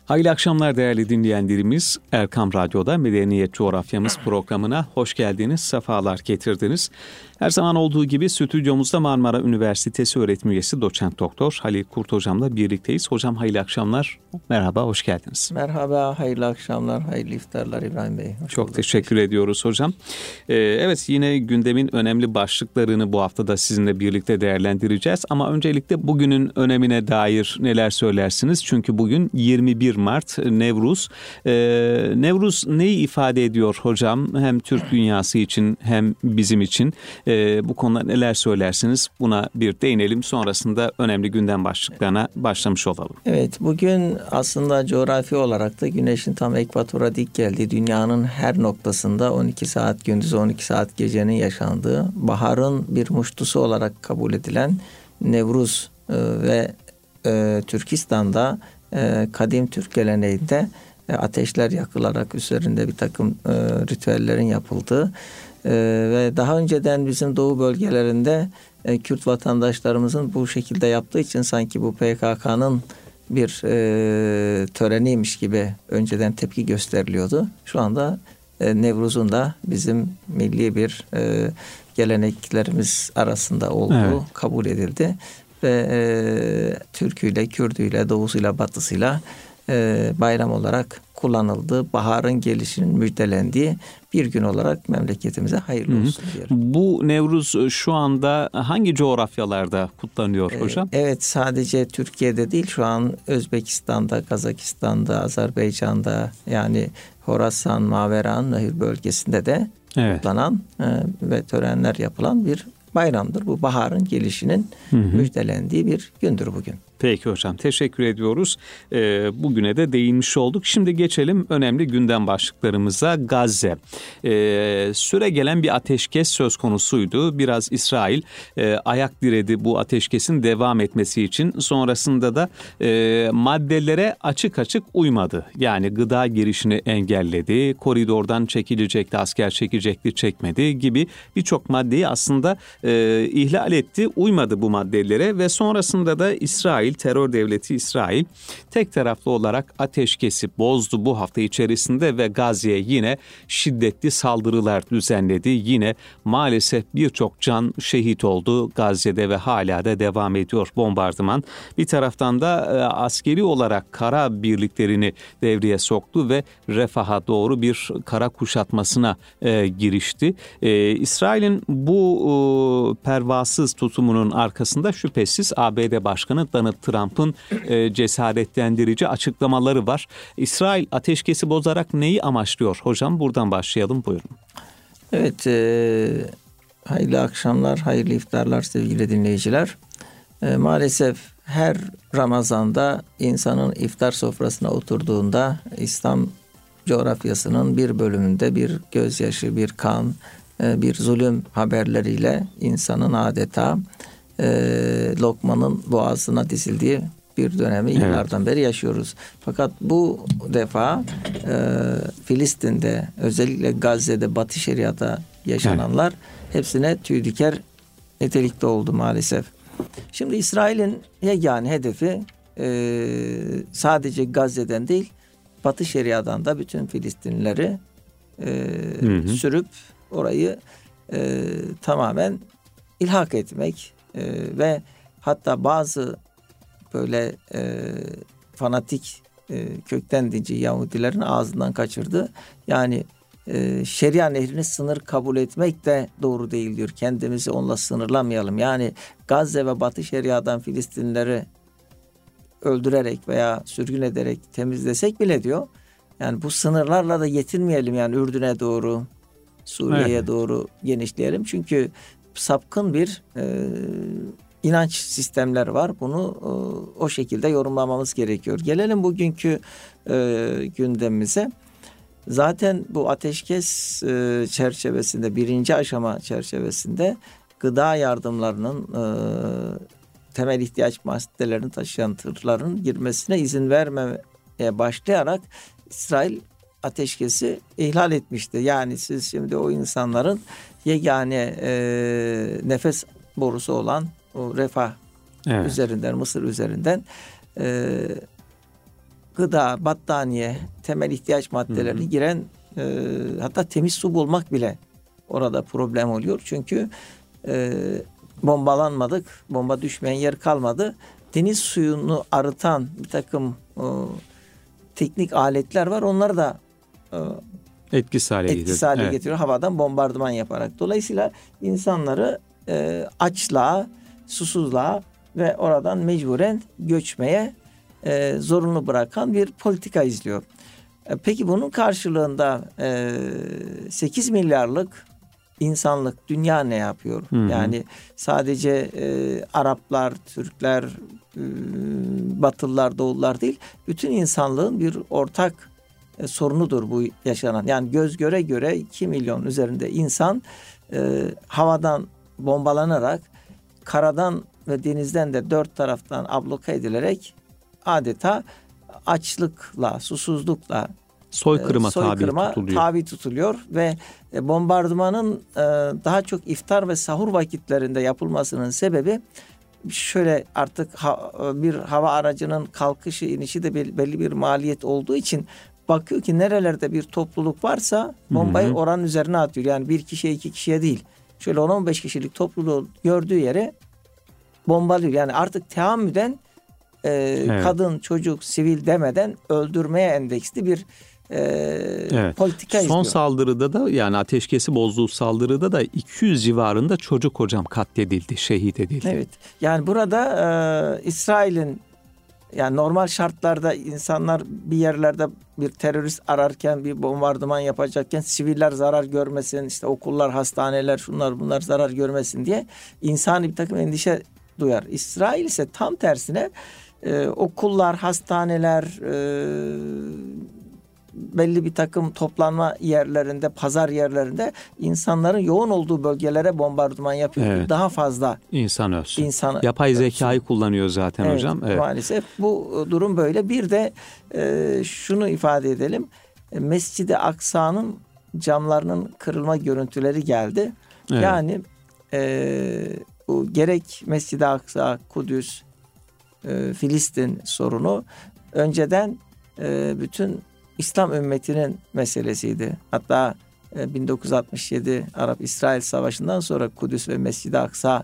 Hayırlı akşamlar değerli dinleyenlerimiz. Erkam Radyo'da Medeniyet Coğrafyamız programına hoş geldiniz, sefalar getirdiniz. Her zaman olduğu gibi stüdyomuzda Marmara Üniversitesi öğretim üyesi doçent doktor Halil Kurt hocamla birlikteyiz. Hocam hayırlı akşamlar, merhaba, hoş geldiniz. Merhaba, hayırlı akşamlar, hayırlı iftarlar İbrahim Bey. Çok teşekkür ediyoruz hocam. Evet, yine gündemin önemli başlıklarını bu haftada sizinle birlikte değerlendireceğiz. Ama öncelikle bugünün önemine dair neler söylersiniz? Çünkü bugün 21 Mart Nevruz. Nevruz neyi ifade ediyor hocam? Hem Türk dünyası için hem bizim için. Bu konuda neler söylersiniz? Buna bir değinelim. Sonrasında önemli gündem başlıklarına başlamış olalım. Evet, bugün aslında coğrafi olarak da güneşin tam ekvatora dik geldiği, dünyanın her noktasında 12 saat gündüz 12 saat gecenin yaşandığı, baharın bir muştusu olarak kabul edilen Nevruz ve Türkistan'da kadim Türk geleneğinde ateşler yakılarak üzerinde bir takım ritüellerin yapıldığı ve daha önceden bizim doğu bölgelerinde Kürt vatandaşlarımızın bu şekilde yaptığı için sanki bu PKK'nın bir töreniymiş gibi önceden tepki gösteriliyordu. Şu anda Nevruz'un da bizim milli bir geleneklerimiz arasında olduğu kabul edildi. Ve Türküyle, Kürdüyle, Doğusuyla, Batısıyla bayram olarak kullanıldığı, baharın gelişinin müjdelendiği bir gün olarak memleketimize hayırlı olsun diyorum. Bu Nevruz şu anda hangi coğrafyalarda kutlanıyor hocam? Evet, sadece Türkiye'de değil, şu an Özbekistan'da, Kazakistan'da, Azerbaycan'da, yani Horasan, Maveran, Nehir bölgesinde de kutlanan ve törenler yapılan bir bayramdır. Bu baharın gelişinin müjdelendiği bir gündür bugün. Peki hocam, teşekkür ediyoruz. Bugüne de değinmiş olduk. Şimdi geçelim önemli gündem başlıklarımıza. Gazze. Süregelen bir ateşkes söz konusuydu. Biraz İsrail ayak diredi bu ateşkesin devam etmesi için. Sonrasında da maddelere açık açık uymadı. Yani gıda girişini engelledi. Koridordan çekilecekti, asker çekecekti, çekmedi gibi birçok maddeyi aslında ihlal etti. Uymadı bu maddelere ve sonrasında da İsrail, terör devleti İsrail tek taraflı olarak ateşkesi bozdu bu hafta içerisinde ve Gazze'ye yine şiddetli saldırılar düzenledi. Yine maalesef birçok can şehit oldu Gazze'de ve hala da devam ediyor bombardıman. Bir taraftan da askeri olarak kara birliklerini devreye soktu ve Refah'a doğru bir kara kuşatmasına girişti. İsrail'in bu pervasız tutumunun arkasında şüphesiz ABD Başkanı Donald Trump'ın cesaretlendirici açıklamaları var. İsrail ateşkesi bozarak neyi amaçlıyor? Hocam buradan başlayalım, buyurun. Evet, hayırlı akşamlar, hayırlı iftarlar sevgili dinleyiciler. Maalesef her Ramazan'da insanın iftar sofrasına oturduğunda İslam coğrafyasının bir bölümünde bir gözyaşı, bir kan, bir zulüm haberleriyle insanın adeta lokmanın boğazına dizildiği bir dönemi yıllardan beri yaşıyoruz. Fakat bu defa Filistin'de, özellikle Gazze'de, Batı Şeria'da yaşananlar hepsine tüy diker nitelikte oldu maalesef. Şimdi İsrail'in yegane hedefi sadece Gazze'den değil, Batı Şeria'dan da bütün Filistinlileri sürüp orayı tamamen ilhak etmek ve hatta bazı böyle fanatik kökten dinci Yahudilerin ağzından kaçırdı. Yani Şeria nehrini sınır kabul etmek de doğru değil diyor. Kendimizi onunla sınırlamayalım. Yani Gazze ve Batı Şeria'dan Filistinlileri öldürerek veya sürgün ederek temizlesek bile diyor. Yani bu sınırlarla da yetinmeyelim, yani Ürdün'e doğru, Suriye'ye doğru genişleyelim. Çünkü sapkın bir inanç sistemler var. Bunu o şekilde yorumlamamız gerekiyor. Gelelim bugünkü gündemimize. Zaten bu ateşkes çerçevesinde, birinci aşama çerçevesinde gıda yardımlarının temel ihtiyaç maddelerini taşıyan tırların girmesine izin vermeye başlayarak İsrail ateşkesi ihlal etmişti. Yani siz şimdi o insanların yegane nefes borusu olan o Refah üzerinden, Mısır üzerinden gıda, battaniye, temel ihtiyaç maddeleri giren hatta temiz su bulmak bile orada problem oluyor. Çünkü bombalanmadık, bomba düşmeyen yer kalmadı. Deniz suyunu arıtan bir takım teknik aletler var. Onları da etkisiz hale getiriyor havadan bombardıman yaparak. Dolayısıyla insanları açlığa, susuzluğa ve oradan mecburen göçmeye zorunlu bırakan bir politika izliyor. Peki bunun karşılığında 8 milyarlık insanlık, dünya ne yapıyor? Yani sadece Araplar, Türkler, Batılılar, Doğullar değil, bütün insanlığın bir ortak sorunudur bu yaşanan. Yani göz göre göre 2 milyon üzerinde insan havadan bombalanarak, karadan ve denizden de 4 taraftan abluka edilerek adeta açlıkla, susuzlukla, soykırıma tabi tutuluyor ve bombardımanın daha çok iftar ve sahur vakitlerinde yapılmasının sebebi şöyle, artık bir hava aracının kalkışı inişi de belli bir maliyet olduğu için bakıyor ki nerelerde bir topluluk varsa bombayı oranın üzerine atıyor. Yani bir kişiye, 2 kişiye değil. Şöyle 10-15 kişilik topluluğu gördüğü yere bombalıyor. Yani artık teammüden kadın, çocuk, sivil demeden öldürmeye endeksli bir politika izliyor. Son saldırıda da, yani ateşkesi bozduğu saldırıda da 200 civarında çocuk hocam katledildi, şehit edildi. Evet. Yani burada İsrail'in, yani normal şartlarda insanlar bir yerlerde bir terörist ararken, bir bombardıman yapacakken siviller zarar görmesin, işte okullar, hastaneler, şunlar bunlar zarar görmesin diye insani bir takım endişe duyar. İsrail ise tam tersine okullar, hastaneler, belli bir takım toplanma yerlerinde, pazar yerlerinde insanların yoğun olduğu bölgelere bombardıman yapıyor. Evet. Daha fazla insan ölsün. Yapay zekayı kullanıyor zaten hocam. Evet. Maalesef bu durum böyle. Bir de şunu ifade edelim. Mescid-i Aksa'nın camlarının kırılma görüntüleri geldi. Evet. Yani bu gerek Mescid-i Aksa, Kudüs, Filistin sorunu önceden bütün İslam ümmetinin meselesiydi. Hatta 1967 Arap-İsrail Savaşı'ndan sonra Kudüs ve Mescid-i Aksa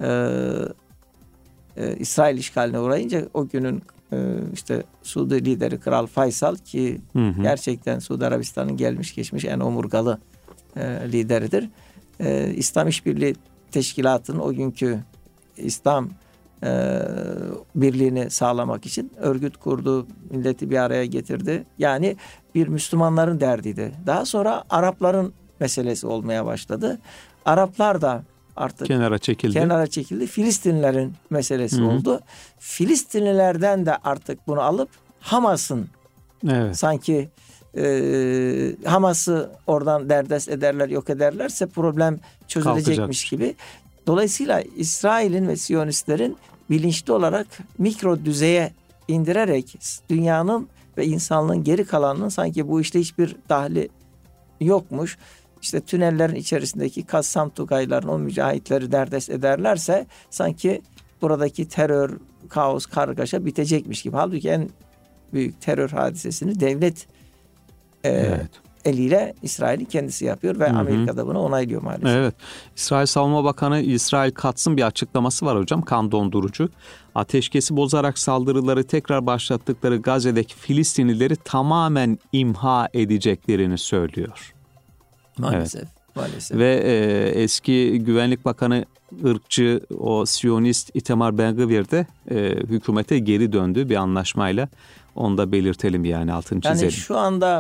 İsrail işgaline uğrayınca o günün işte Suudi lideri Kral Faysal, ki gerçekten Suudi Arabistan'ın gelmiş geçmiş en omurgalı lideridir. İslam İşbirliği Teşkilatı'nın o günkü İslam birliğini sağlamak için örgüt kurdu, milleti bir araya getirdi. Yani bir Müslümanların derdiydi. Daha sonra Arapların meselesi olmaya başladı. Araplar da artık kenara çekildi. Filistinlilerin meselesi oldu. Filistinlilerden de artık bunu alıp Hamas'ın sanki Hamas'ı oradan derdest ederler, yok ederlerse problem çözülecekmiş gibi. Dolayısıyla İsrail'in ve Siyonistlerin bilinçli olarak mikro düzeye indirerek dünyanın ve insanlığın geri kalanının sanki bu işte hiçbir dahli yokmuş, İşte tünellerin içerisindeki Kassam Tugayların, o mücahitleri derdest ederlerse sanki buradaki terör, kaos, kargaşa bitecekmiş gibi. Halbuki en büyük terör hadisesini devlet eliyle İsrail'in kendisi yapıyor ve Amerika da bunu onaylıyor maalesef. Evet. İsrail Savunma Bakanı İsrail Katz'ın bir açıklaması var hocam, kan dondurucu. Ateşkesi bozarak saldırıları tekrar başlattıkları Gazze'deki Filistinlileri tamamen imha edeceklerini söylüyor. Maalesef. Maalesef. Ve eski Güvenlik Bakanı ırkçı, o Siyonist Itamar Ben-Gvir de hükümete geri döndü bir anlaşmayla. Onu da belirtelim, yani altını çizelim. Yani şu anda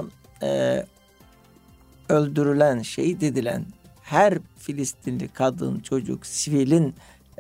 öldürülen, şehit edilen her Filistinli kadın, çocuk, sivilin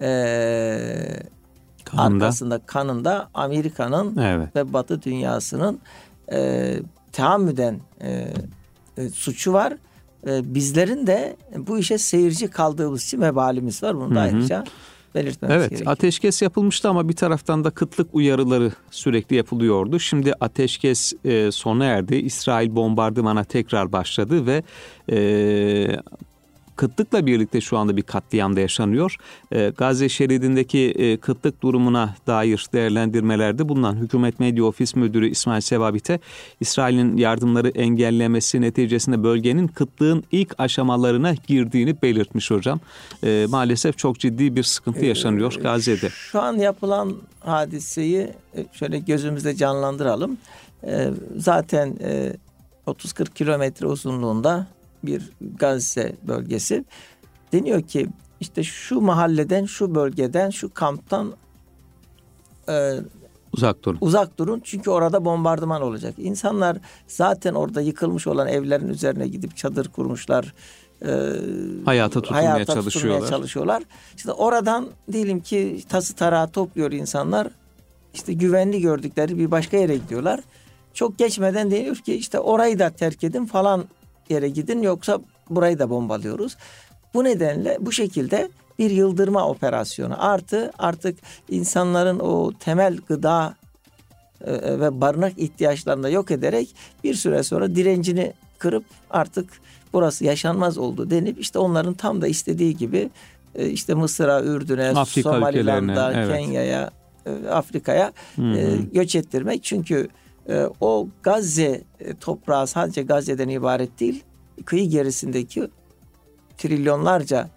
arkasında, kanında Amerika'nın ve Batı dünyasının tahammüden suçu var. Bizlerin de bu işe seyirci kaldığımız için vebalimiz var. Bunu da ayrıca belirtmemiz gerekiyor. Ateşkes yapılmıştı ama bir taraftan da kıtlık uyarıları sürekli yapılıyordu. Şimdi ateşkes sona erdi. İsrail bombardımana tekrar başladı ve kıtlıkla birlikte şu anda bir katliam da yaşanıyor. Gazze şeridindeki kıtlık durumuna dair değerlendirmelerde bulunan Hükümet Medya Ofis Müdürü İsmail Sevabit'e İsrail'in yardımları engellemesi neticesinde bölgenin kıtlığın ilk aşamalarına girdiğini belirtmiş hocam. Maalesef çok ciddi bir sıkıntı yaşanıyor Gazze'de. Şu an yapılan hadiseyi şöyle gözümüzde canlandıralım. Zaten 30-40 kilometre uzunluğunda bir Gazze bölgesi. Deniyor ki işte şu mahalleden, şu bölgeden, şu kamptan uzak durun. Çünkü orada bombardıman olacak. İnsanlar zaten orada yıkılmış olan evlerin üzerine gidip çadır kurmuşlar. Hayata tutunmaya çalışıyorlar. İşte oradan diyelim ki tası tarağı topluyor insanlar. İşte güvenli gördükleri bir başka yere gidiyorlar. Çok geçmeden deniyor ki işte orayı da terk edin, falan yere gidin, yoksa burayı da bombalıyoruz. Bu nedenle bu şekilde bir yıldırma operasyonu artık insanların o temel gıda ve barınak ihtiyaçlarını da yok ederek bir süre sonra direncini kırıp artık burası yaşanmaz oldu denip işte onların tam da istediği gibi işte Mısır'a, Ürdün'e, Afrika Somaliland'a, evet, Kenya'ya, Afrika'ya göç ettirmek. Çünkü o Gazze toprağı sadece Gazze'den ibaret değil, kıyı gerisindeki trilyonlarca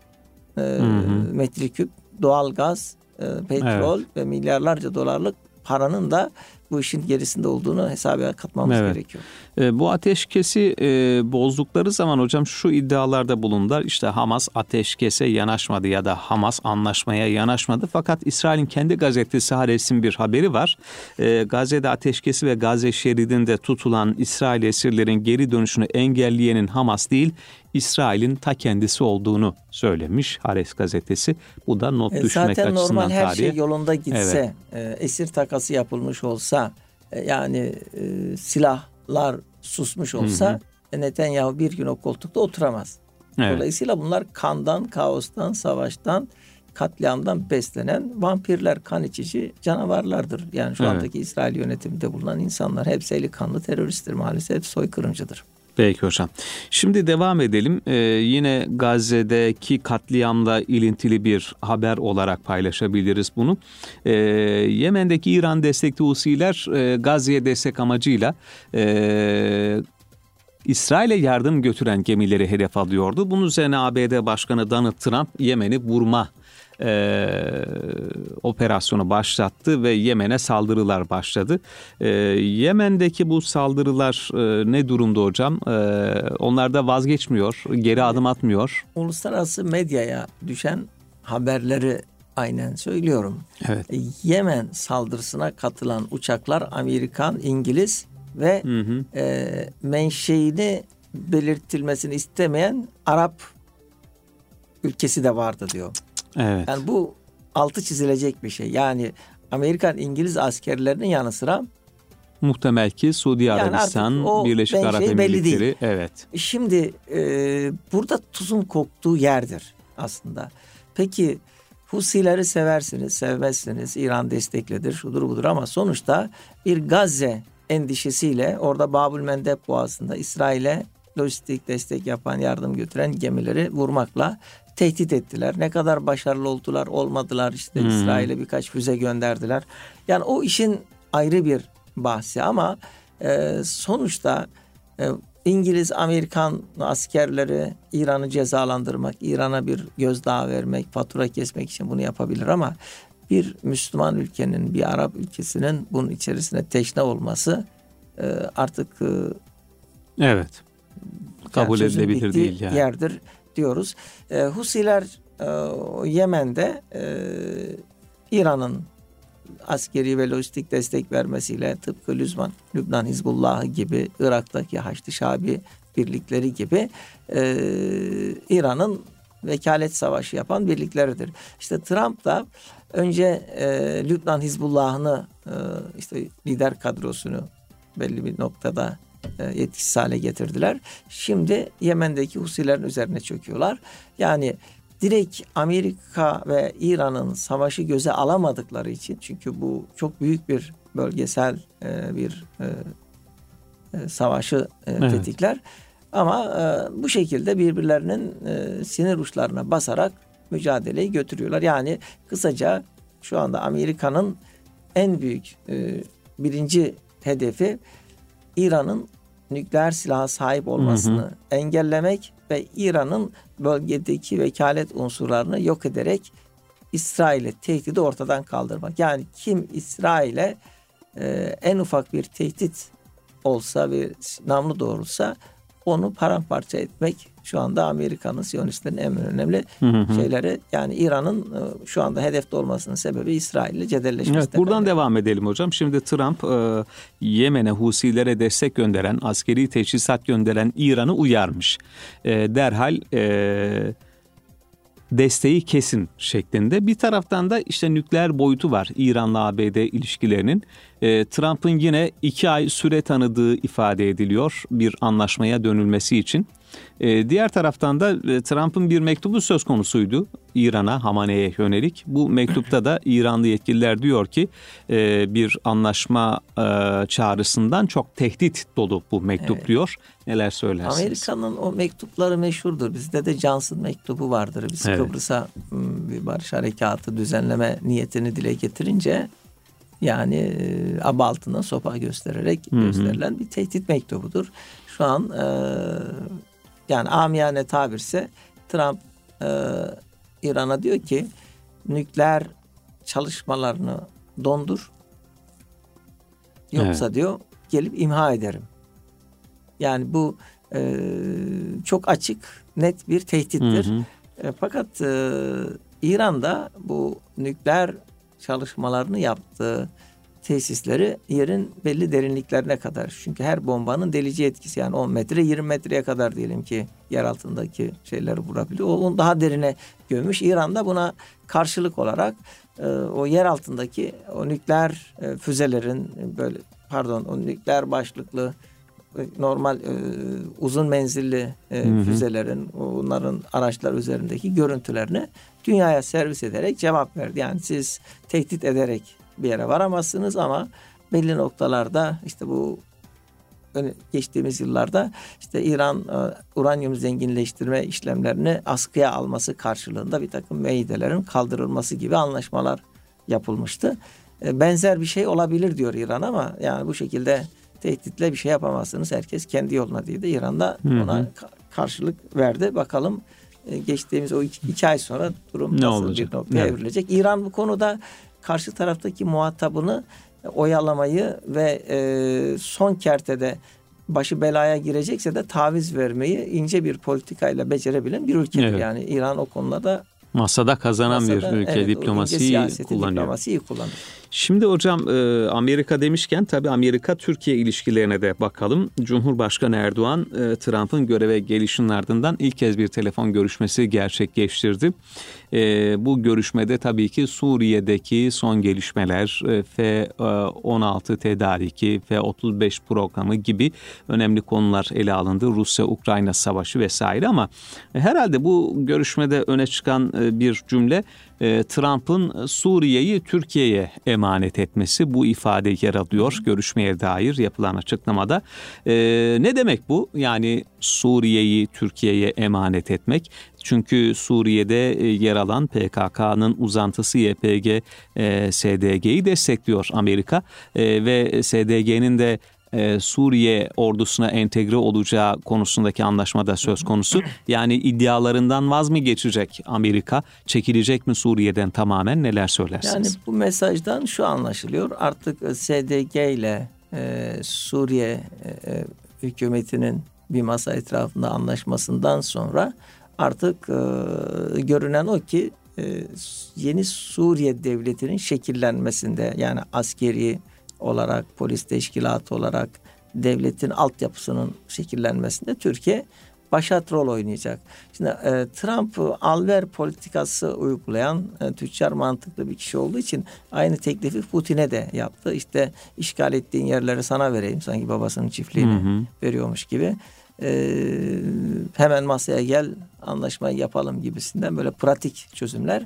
metreküp doğal gaz, petrol ve milyarlarca dolarlık paranın da bu işin gerisinde olduğunu hesaba katmamız gerekiyor. Bu ateşkesi bozdukları zaman hocam şu iddialarda bulundular. İşte Hamas ateşkese yanaşmadı ya da Hamas anlaşmaya yanaşmadı. Fakat İsrail'in kendi gazetesi Haaretz'in bir haberi var. Gazze'de ateşkesi ve Gazze şeridinde tutulan İsrail esirlerin geri dönüşünü engelleyenin Hamas değil, İsrail'in ta kendisi olduğunu söylemiş Haaretz gazetesi. Bu da not düşmek zaten açısından normal tarihe. her şey yolunda gitse, esir takası yapılmış olsa, yani silahlar susmuş olsa Netanyahu bir gün o koltukta oturamaz. Evet. Dolayısıyla bunlar kandan, kaostan, savaştan, katliamdan beslenen vampirler, kan içici canavarlardır. Yani şu andaki İsrail yönetiminde bulunan insanlar hepsi eli kanlı teröristtir, maalesef soykırımcıdır. Peki hocam. Şimdi devam edelim. Yine Gazze'deki katliamla ilintili bir haber olarak paylaşabiliriz bunu. Yemen'deki İran destekli Husiler Gazze'ye destek amacıyla İsrail'e yardım götüren gemileri hedef alıyordu. Bunun üzerine ABD Başkanı Donald Trump Yemen'i vurma operasyonu başlattı ve Yemen'e saldırılar başladı. Yemen'deki bu saldırılar ne durumda hocam? Onlar da vazgeçmiyor, geri adım atmıyor. Uluslararası medyaya düşen haberleri aynen söylüyorum. Evet. Yemen saldırısına katılan uçaklar Amerikan, İngiliz ve menşeini belirtilmesini istemeyen Arap ülkesi de vardı diyor. Evet. Yani bu altı çizilecek bir şey. Yani Amerikan, İngiliz askerlerinin yanı sıra muhtemel ki Suudi Arabistan, Birleşik Arap Emirlikleri. Evet. Şimdi burada tuzun koktuğu yerdir aslında. Peki Husileri seversiniz, sevmezsiniz. İran desteklidir, şudur budur, ama sonuçta bir Gazze endişesiyle orada Babül Mendeb Boğazı'nda İsrail'e lojistik destek yapan, yardım götüren gemileri vurmakla tehdit ettiler. Ne kadar başarılı oldular, olmadılar. İşte İsrail'e birkaç füze gönderdiler. Yani o işin ayrı bir bahsi, ama sonuçta İngiliz, Amerikan askerleri İran'ı cezalandırmak, İran'a bir gözdağı vermek, fatura kesmek için bunu yapabilir, ama bir Müslüman ülkenin, bir Arap ülkesinin bunun içerisine teşne olması artık kabul edilebilir değil yani. Yerdir diyoruz. Husiler Yemen'de İran'ın askeri ve lojistik destek vermesiyle, tıpkı Lübnan Hizbullah'ı gibi, Irak'taki Haçlı Şabi birlikleri gibi İran'ın vekalet savaşı yapan birlikleridir. İşte Trump da önce Lübnan Hizbullah'ını işte lider kadrosunu belli bir noktada yetkisiz hale getirdiler. Şimdi Yemen'deki Husilerin üzerine çöküyorlar. Yani direkt Amerika ve İran'ın savaşı göze alamadıkları için, çünkü bu çok büyük bir bölgesel bir savaşı tetikler. Ama bu şekilde birbirlerinin sinir uçlarına basarak mücadeleyi götürüyorlar. Yani kısaca şu anda Amerika'nın en büyük birinci hedefi İran'ın nükleer silaha sahip olmasını engellemek ve İran'ın bölgedeki vekalet unsurlarını yok ederek İsrail'e tehdidi ortadan kaldırmak. Yani kim İsrail'e en ufak bir tehdit olsa ve namlu doğrulsa onu paramparça etmek şu anda Amerika'nın, Siyonistlerin en önemli şeyleri. Yani İran'ın şu anda hedefte olmasının sebebi İsrail'le cedelleşmesi. Evet, buradan devam edelim hocam. Şimdi Trump Yemen'e Husilere destek gönderen, askeri teçhizat gönderen İran'ı uyarmış. Derhal desteği kesin şeklinde. Bir taraftan da işte nükleer boyutu var İran'la ABD ilişkilerinin. Trump'ın yine 2 ay süre tanıdığı ifade ediliyor bir anlaşmaya dönülmesi için. Diğer taraftan da Trump'ın bir mektubu söz konusuydu İran'a, Hamane'ye yönelik. Bu mektupta da İranlı yetkililer diyor ki bir anlaşma çağrısından çok tehdit dolu bu mektup diyor. Neler söylersiniz? Amerika'nın o mektupları meşhurdur. Bizde de Johnson mektubu vardır. Biz Kıbrıs'a bir barış harekatı düzenleme niyetini dile getirince yani aba altına sopa göstererek gösterilen bir tehdit mektubudur. Şu an yani amiyane tabirse Trump İran'a diyor ki nükleer çalışmalarını dondur. Yoksa diyor gelip imha ederim. Yani bu çok açık, net bir tehdittir. Fakat İran'da bu nükleer çalışmalarını yaptığı tesisleri yerin belli derinliklerine kadar. Çünkü her bombanın delici etkisi yani 10 metre 20 metreye kadar diyelim ki yer altındaki şeyleri vurabiliyor. Onu daha derine gömmüş. İran'da buna karşılık olarak o yer altındaki o nükleer füzelerin o nükleer başlıklı normal uzun menzilli füzelerin onların araçlar üzerindeki görüntülerini dünyaya servis ederek cevap verdi. Yani siz tehdit ederek bir yere varamazsınız ama belli noktalarda işte bu geçtiğimiz yıllarda işte İran uranyum zenginleştirme işlemlerini askıya alması karşılığında bir takım müeyyidelerin kaldırılması gibi anlaşmalar yapılmıştı. Benzer bir şey olabilir diyor İran ama yani bu şekilde tehditle bir şey yapamazsınız. Herkes kendi yoluna diye de İran'da ona karşılık verdi. Bakalım geçtiğimiz o 2 ay sonra durum nasıl bir noktaya evrilecek. İran bu konuda karşı taraftaki muhatabını oyalamayı ve son kertede başı belaya girecekse de taviz vermeyi ince bir politikayla becerebilen bir ülkedir. Yani İran o konuda masada kazanan bir ülke, diplomasiyi kullanıyor. Diplomasiyi kullanıyor. Şimdi hocam Amerika demişken tabii Amerika-Türkiye ilişkilerine de bakalım. Cumhurbaşkanı Erdoğan Trump'ın göreve gelişinin ardından ilk kez bir telefon görüşmesi gerçekleştirdi. Bu görüşmede tabii ki Suriye'deki son gelişmeler, F-16 tedariki, F-35 programı gibi önemli konular ele alındı. Rusya-Ukrayna savaşı vesaire ama herhalde bu görüşmede öne çıkan bir cümle Trump'ın Suriye'yi Türkiye'ye emanet etmesi, bu ifade yer alıyor görüşmeye dair yapılan açıklamada. Ne demek bu? Yani Suriye'yi Türkiye'ye emanet etmek. Çünkü Suriye'de yer alan PKK'nın uzantısı YPG, SDG'yi destekliyor Amerika ve SDG'nin de Suriye ordusuna entegre olacağı konusundaki anlaşmada söz konusu. Yani iddialarından vaz mı geçecek Amerika? Çekilecek mi Suriye'den tamamen? Neler söylersiniz? Yani bu mesajdan şu anlaşılıyor. Artık SDG ile Suriye hükümetinin bir masa etrafında anlaşmasından sonra artık görünen o ki yeni Suriye devletinin şekillenmesinde yani askeri olarak, polis teşkilatı olarak devletin altyapısının şekillenmesinde Türkiye başat rol oynayacak. Şimdi Trump al-ver politikası uygulayan tüccar mantıklı bir kişi olduğu için aynı teklifi Putin'e de yaptı. İşte işgal ettiğin yerleri sana vereyim sanki babasının çiftliğini veriyormuş gibi. Hemen masaya gel anlaşmayı yapalım gibisinden böyle pratik çözümler.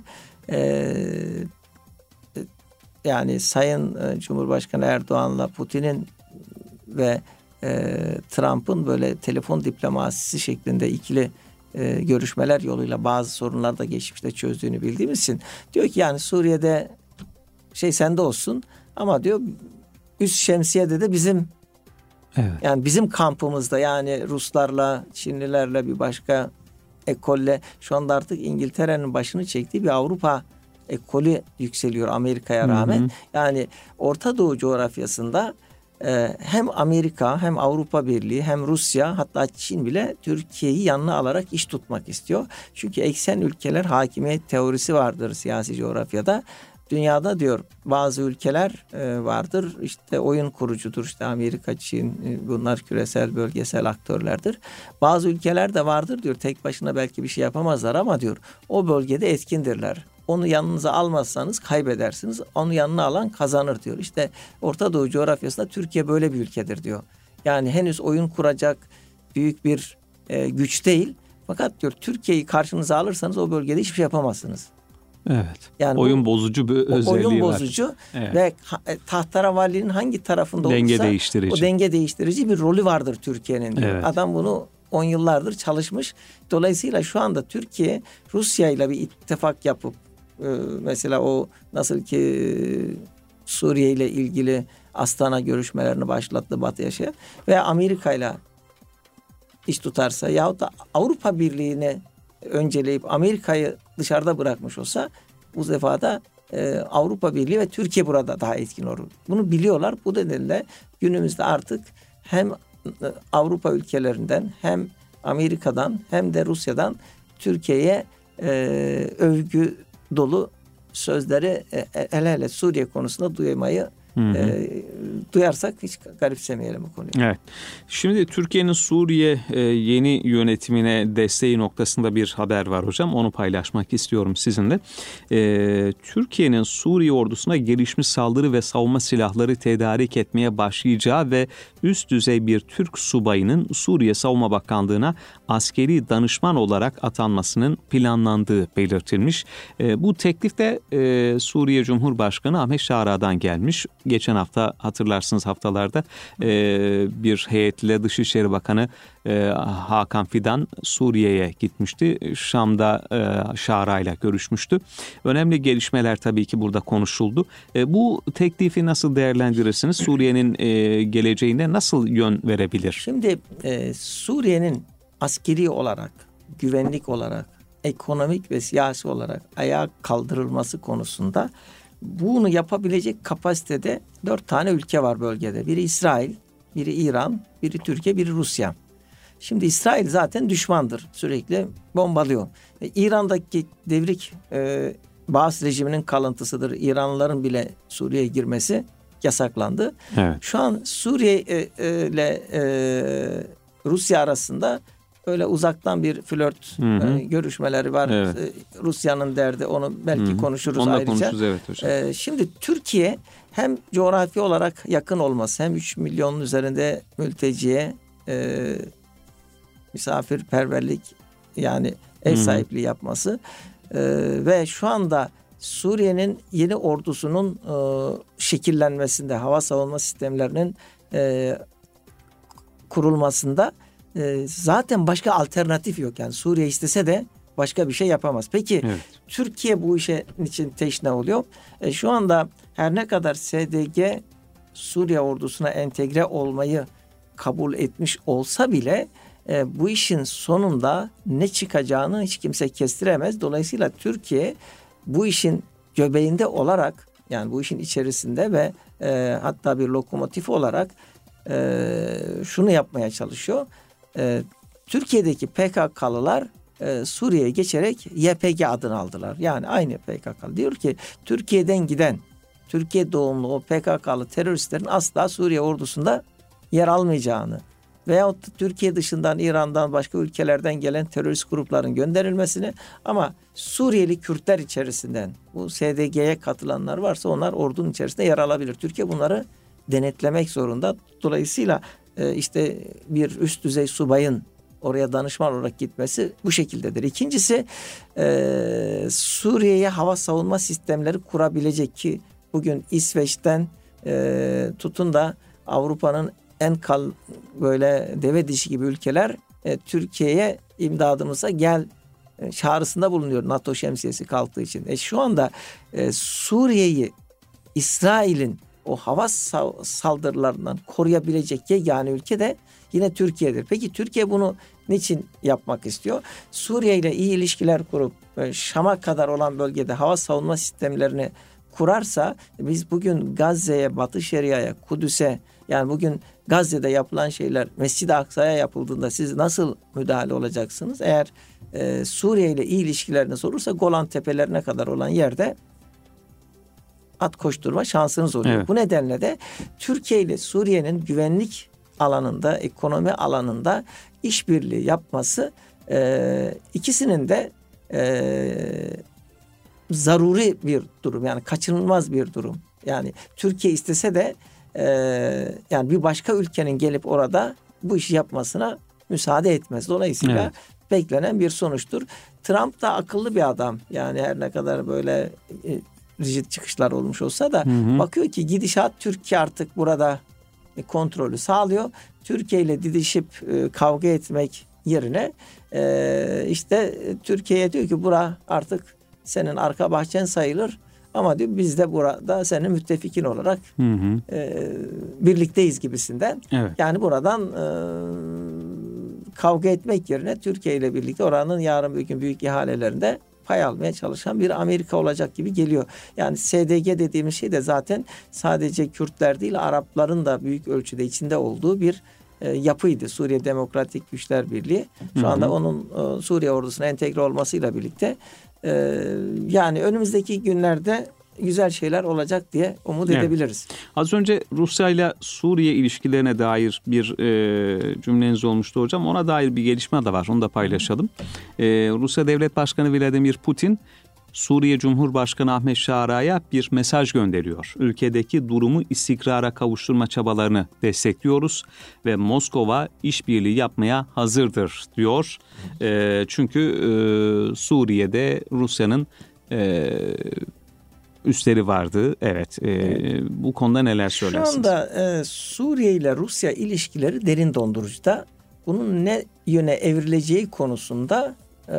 Yani Sayın Cumhurbaşkanı Erdoğan'la Putin'in ve Trump'ın böyle telefon diplomasisi şeklinde ikili görüşmeler yoluyla bazı sorunlar da geçmişte çözdüğünü bildiğimiz için diyor ki yani Suriye'de sende olsun ama diyor üst şemsiyede de bizim yani bizim kampımızda, yani Ruslarla, Çinlilerle, bir başka ekolle, şu anda artık İngiltere'nin başını çektiği bir Avrupa ekolü yükseliyor Amerika'ya rağmen. Yani Orta Doğu coğrafyasında hem Amerika hem Avrupa Birliği hem Rusya, hatta Çin bile Türkiye'yi yanına alarak iş tutmak istiyor. Çünkü eksen ülkeler hakimiyet teorisi vardır siyasi coğrafyada. Dünyada diyor bazı ülkeler vardır, işte oyun kurucudur, işte Amerika, Çin, bunlar küresel bölgesel aktörlerdir. Bazı ülkeler de vardır diyor, tek başına belki bir şey yapamazlar ama diyor o bölgede etkindirler. Onu yanınıza almazsanız kaybedersiniz, onu yanına alan kazanır diyor. İşte Orta Doğu coğrafyasında Türkiye böyle bir ülkedir diyor. Yani henüz oyun kuracak büyük bir güç değil. Fakat diyor Türkiye'yi karşınıza alırsanız o bölgede hiçbir şey yapamazsınız. Evet. Yani oyun bozucu bir özelliği var. Oyun bozucu ve tahterevalinin hangi tarafında olursa o denge değiştirici bir rolü vardır Türkiye'nin diyor. Evet. Adam bunu 10 yıllardır çalışmış. Dolayısıyla şu anda Türkiye Rusya ile bir ittifak yapıp mesela o nasıl ki Suriye ile ilgili Astana görüşmelerini başlattı Batı Yaşa ve Amerika ile iş tutarsa yahut da Avrupa Birliği'ni önceleyip Amerika'yı dışarıda bırakmış olsa bu defa da Avrupa Birliği ve Türkiye burada daha etkin olur. Bunu biliyorlar. Bu nedenle günümüzde artık hem Avrupa ülkelerinden hem Amerika'dan hem de Rusya'dan Türkiye'ye övgü dolu sözleri hele Suriye konusunda duymayı duyarsak hiç garipsemeyelim bu konuyu. Evet. Şimdi Türkiye'nin Suriye yeni yönetimine desteği noktasında bir haber var hocam. Onu paylaşmak istiyorum sizinle. Türkiye'nin Suriye ordusuna gelişmiş saldırı ve savunma silahları tedarik etmeye başlayacağı ve üst düzey bir Türk subayının Suriye Savunma Bakanlığı'na askeri danışman olarak atanmasının planlandığı belirtilmiş. Bu teklif de Suriye Cumhurbaşkanı Ahmet Şara'dan gelmiş. Geçen hafta hatırlarsınız haftalarda bir heyetle Dışişleri Bakanı Hakan Fidan Suriye'ye gitmişti. Şam'da Şara'yla görüşmüştü. Önemli gelişmeler tabii ki burada konuşuldu. Bu teklifi nasıl değerlendirirsiniz? Suriye'nin geleceğine nasıl yön verebilir? Şimdi Suriye'nin askeri olarak, güvenlik olarak, ekonomik ve siyasi olarak ayağa kaldırılması konusunda bunu yapabilecek kapasitede 4 tane ülke var bölgede. Biri İsrail, biri İran, biri Türkiye, biri Rusya. Şimdi İsrail zaten düşmandır. Sürekli bombalıyor. İran'daki devrik Baas rejiminin kalıntısıdır. İranlıların bile Suriye'ye girmesi yasaklandı. Evet. Şu an Suriye ile Rusya arasında öyle uzaktan bir flört görüşmeleri var. Evet. Rusya'nın derdi, onu belki konuşuruz onunla ayrıca. Konuşuruz, evet hocam. Şimdi Türkiye hem coğrafi olarak yakın olması, hem 3 milyonun üzerinde mülteciye misafirperverlik, yani ev sahipliği yapması ve şu anda Suriye'nin yeni ordusunun şekillenmesinde, hava savunma sistemlerinin kurulmasında zaten başka alternatif yok. Yani Suriye istese de başka bir şey yapamaz. Peki evet, Türkiye bu işe için teşne oluyor. Şu anda her ne kadar SDG Suriye ordusuna entegre olmayı kabul etmiş olsa bile bu işin sonunda ne çıkacağını hiç kimse kestiremez. Dolayısıyla Türkiye bu işin göbeğinde olarak, yani bu işin içerisinde ve hatta bir lokomotif olarak şunu yapmaya çalışıyor. Türkiye'deki PKK'lılar Suriye'ye geçerek YPG adını aldılar. Yani aynı PKK. Diyor ki Türkiye'den giden, Türkiye doğumlu o PKK'lı teröristlerin asla Suriye ordusunda yer almayacağını veyahut da Türkiye dışından, İran'dan, başka ülkelerden gelen terörist grupların gönderilmesini, ama Suriyeli Kürtler içerisinden bu SDG'ye katılanlar varsa onlar ordunun içerisinde yer alabilir. Türkiye bunları denetlemek zorunda. Dolayısıyla işte bir üst düzey subayın oraya danışman olarak gitmesi bu şekildedir. İkincisi Suriye'ye hava savunma sistemleri kurabilecek, ki bugün İsveç'ten tutun da Avrupa'nın böyle deve dişi gibi ülkeler Türkiye'ye imdadımıza gel çağrısında bulunuyor NATO şemsiyesi kalktığı için. Şu anda Suriye'yi İsrail'in o hava saldırılarından koruyabilecek yegane ülke de yine Türkiye'dir. Peki Türkiye bunu niçin yapmak istiyor? Suriye ile iyi ilişkiler kurup Şam'a kadar olan bölgede hava savunma sistemlerini kurarsa biz bugün Gazze'ye, Batı Şeria'ya, Kudüs'e, yani bugün Gazze'de yapılan şeyler Mescid-i Aksa'ya yapıldığında siz nasıl müdahale olacaksınız? Eğer Suriye ile iyi ilişkileriniz olursa Golan Tepelerine kadar olan yerde at koşturma şansınız oluyor. Evet. Bu nedenle de Türkiye ile Suriye'nin güvenlik alanında, ekonomi alanında işbirliği yapması ikisinin de zaruri bir durum. Yani kaçınılmaz bir durum. Yani Türkiye istese de yani bir başka ülkenin gelip orada bu işi yapmasına müsaade etmez. Dolayısıyla evet, beklenen bir sonuçtur. Trump da akıllı bir adam. Yani her ne kadar böyle rigid çıkışlar olmuş olsa da bakıyor ki gidişat Türkiye artık burada kontrolü sağlıyor. Türkiye ile didişip kavga etmek yerine işte Türkiye'ye diyor ki bura artık senin arka bahçen sayılır ama diyor biz de burada senin müttefikin olarak birlikteyiz gibisinden. Evet. Yani buradan kavga etmek yerine Türkiye ile birlikte oranın yarın bir gün büyük ihalelerinde pay almaya çalışan bir Amerika olacak gibi geliyor. Yani SDG dediğimiz şey de zaten sadece Kürtler değil Arapların da büyük ölçüde içinde olduğu bir yapıydı. Suriye Demokratik Güçler Birliği. Şu anda onun Suriye ordusuna entegre olmasıyla birlikte yani önümüzdeki günlerde güzel şeyler olacak diye umut edebiliriz. Az önce Rusya ile Suriye ilişkilerine dair bir cümleniz olmuştu hocam. Ona dair bir gelişme de var. Onu da paylaşalım. Rusya Devlet Başkanı Vladimir Putin Suriye Cumhurbaşkanı Ahmet Şara'ya bir mesaj gönderiyor. Ülkedeki durumu istikrara kavuşturma çabalarını destekliyoruz ve Moskova işbirliği yapmaya hazırdır diyor. Çünkü Suriye'de Rusya'nın üsleri vardı. Evet. Bu konuda neler söylersiniz? Şu anda Suriye ile Rusya ilişkileri derin dondurucuda. Bunun ne yöne evrileceği konusunda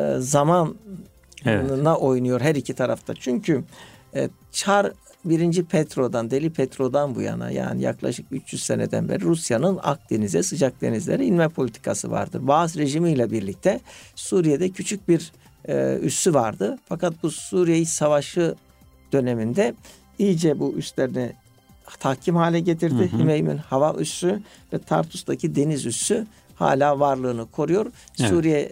zamanla oynuyor her iki tarafta. Çünkü Çar 1. Petro'dan, Deli Petro'dan bu yana yani yaklaşık 300 seneden beri Rusya'nın Akdeniz'e, sıcak denizlere inme politikası vardır. Baas rejimiyle birlikte Suriye'de küçük bir üssü vardı. Fakat bu Suriye İç Savaşı döneminde iyice bu üslerini tahkim hale getirdi. Hümeymün hava üssü ve Tartus'taki deniz üssü hala varlığını koruyor. Evet. Suriye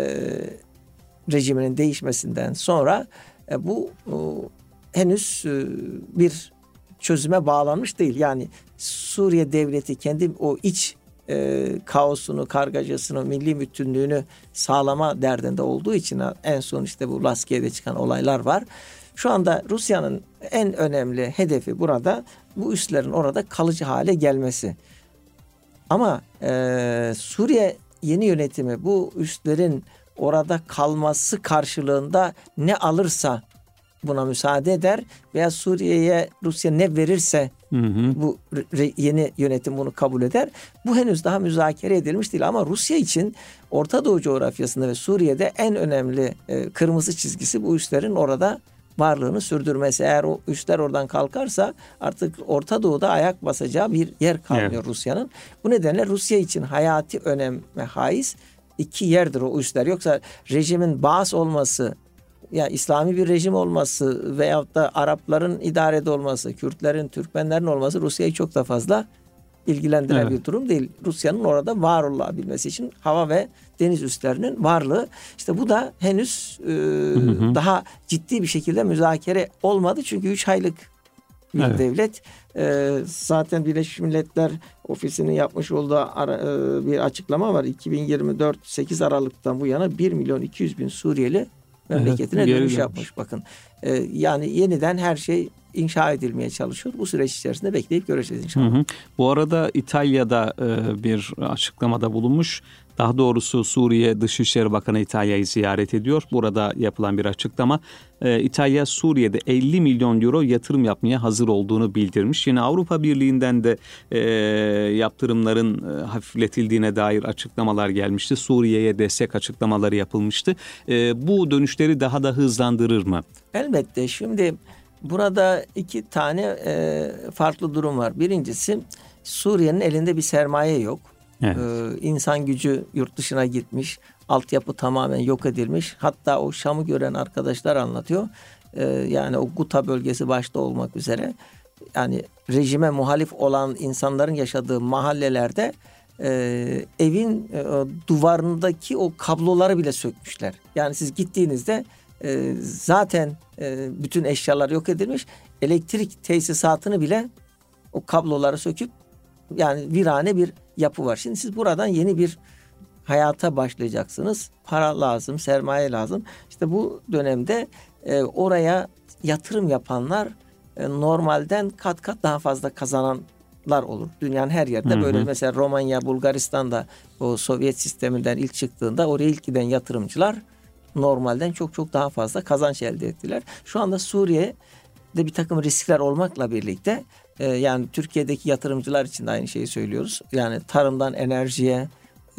rejiminin değişmesinden sonra bu henüz bir çözüme bağlanmış değil. Yani Suriye devleti kendi o iç kaosunu, kargacasını, milli bütünlüğünü sağlama derdinde olduğu için en son işte bu Laskiye'de çıkan olaylar var. Şu anda Rusya'nın en önemli hedefi burada bu üslerin orada kalıcı hale gelmesi. Ama Suriye yeni yönetimi bu üslerin orada kalması karşılığında ne alırsa buna müsaade eder veya Suriye'ye Rusya ne verirse bu yeni yönetim bunu kabul eder. Bu henüz daha müzakere edilmiş değil ama Rusya için Orta Doğu coğrafyasında ve Suriye'de en önemli kırmızı çizgisi bu üslerin orada varlığını sürdürmesi. Eğer o üsler oradan kalkarsa artık Orta Doğu'da ayak basacağı bir yer kalmıyor Rusya'nın. Bu nedenle Rusya için hayati önem ve haiz iki yerdir o üsler. Yoksa rejimin Baas olması, ya İslami bir rejim olması veyahut da Arapların idarede olması, Kürtlerin, Türkmenlerin olması Rusya'yı çok da fazla ilgilendiren bir durum değil. Rusya'nın orada var olabilmesi için hava ve deniz üslerinin varlığı. İşte bu da henüz daha ciddi bir şekilde müzakere olmadı. Çünkü 3 aylık bir devlet. Zaten Birleşmiş Milletler Ofisi'nin yapmış olduğu bir açıklama var. 2024 8 Aralık'tan bu yana 1.200.000 Suriyeli memleketine dönüş yapmış. Bakın Yani yeniden her şey inşa edilmeye çalışıyor. Bu süreç içerisinde bekleyip göreceğiz inşallah. Bu arada İtalya'da bir açıklamada bulunmuş. Daha doğrusu Suriye Dışişleri Bakanı İtalya'yı ziyaret ediyor. Burada yapılan bir açıklama. İtalya Suriye'de 50 milyon euro yatırım yapmaya hazır olduğunu bildirmiş. Yine Avrupa Birliği'nden de yaptırımların hafifletildiğine dair açıklamalar gelmişti. Suriye'ye destek açıklamaları yapılmıştı. Bu dönüşleri daha da hızlandırır mı? Elbette. Şimdi burada iki tane farklı durum var. Birincisi, Suriye'nin elinde bir sermaye yok. Evet. İnsan gücü yurt dışına gitmiş. Altyapı tamamen yok edilmiş. Hatta o Şam'ı gören arkadaşlar anlatıyor. Yani o Guta bölgesi başta olmak üzere, yani rejime muhalif olan insanların yaşadığı mahallelerde evin duvarındaki o kabloları bile sökmüşler. Yani siz gittiğinizde zaten bütün eşyalar yok edilmiş. Elektrik tesisatını bile o kabloları söküp, yani virane bir yapı var. Şimdi siz buradan yeni bir hayata başlayacaksınız. Para lazım, sermaye lazım. İşte bu dönemde oraya yatırım yapanlar normalden kat kat daha fazla kazananlar olur. Dünyanın her yerinde böyle. Mesela Romanya, Bulgaristan'da o Sovyet sisteminden ilk çıktığında oraya ilk giden yatırımcılar normalden çok çok daha fazla kazanç elde ettiler. Şu anda Suriye'de bir takım riskler olmakla birlikte yani Türkiye'deki yatırımcılar için de aynı şeyi söylüyoruz. Yani tarımdan enerjiye